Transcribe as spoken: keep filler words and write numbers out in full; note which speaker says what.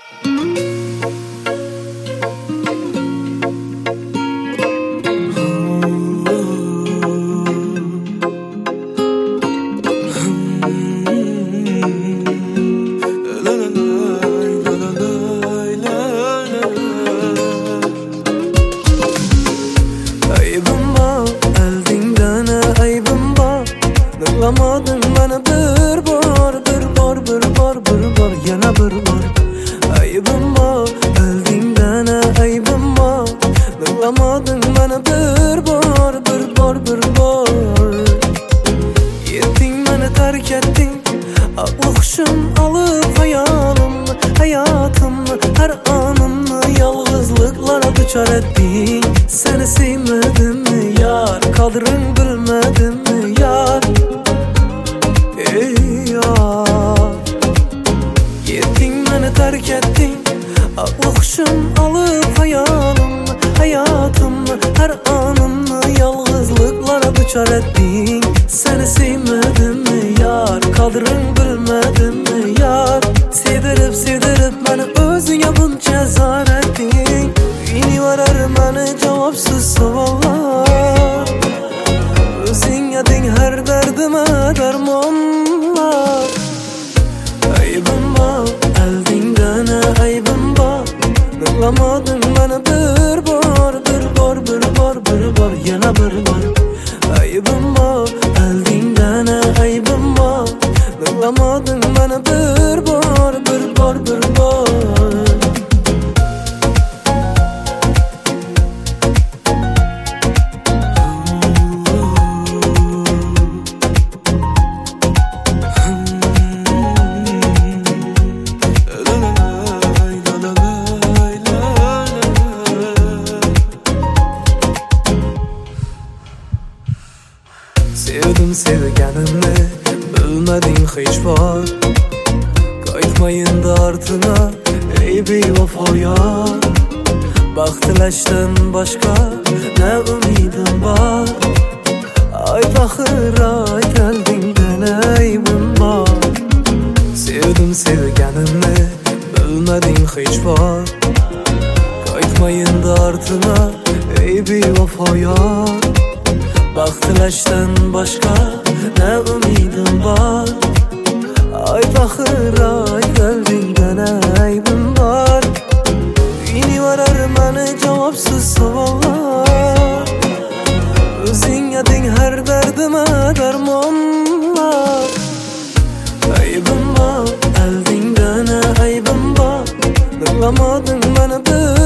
Speaker 1: Nıklamadın bana bir bar, bir bar, bir bar, bir bar, yana bir bar. Ayıbım var, öldüğünden ayıbım var. Nıklamadın bana bir bar, bir bar, bir bar. Yettin beni terk ettin, aklışım alıp hayalımı, hayatımı, her anımı yalnızlıklara düçar ettin. Seni sevmedim mi yar, kadrin bilmedim mi yar? Yettin beni terk ettin, aklışım alıp hayalımı, hayatımı, her anımı yalnızlıklara düçar ettin. Seni sevmedim mi yar, kadrin bilmedim mi yar? Sevdirip sevdirip beni özüne bunca zar ettin. Yine varar beni cevapsız sorular. Özün edin her derdime dermanlar. Ayıbım var, eldinden ayıbım var. Nıklamadın bana bir bar, bir bar, bir bar, bir bar, yana bir bar. Ayıbım var, eldinden ayıbım var. Nıklamadın bana bir bar, bir bar, bir bar. Sevdim sevgenimle, bilmedin hiç var. Kaytmayın da ardına, ey bevafa yar. Baktılaştan başka ne ümidim var? Ay bakır ay kalbimden aybım var. Sevdim sevgenimle, bilmedin hiç var. Kaytmayın da ardına, ey bevafa yar. Baktılaştan başka ne ümidim var? Ay bakır ay kalbimden aybım var. Yine varar beni cevapsız sorular. Özün edin her derdime dermanlar. Ayıbım var, eldinden ayıbım var. Nıklamadın bana bir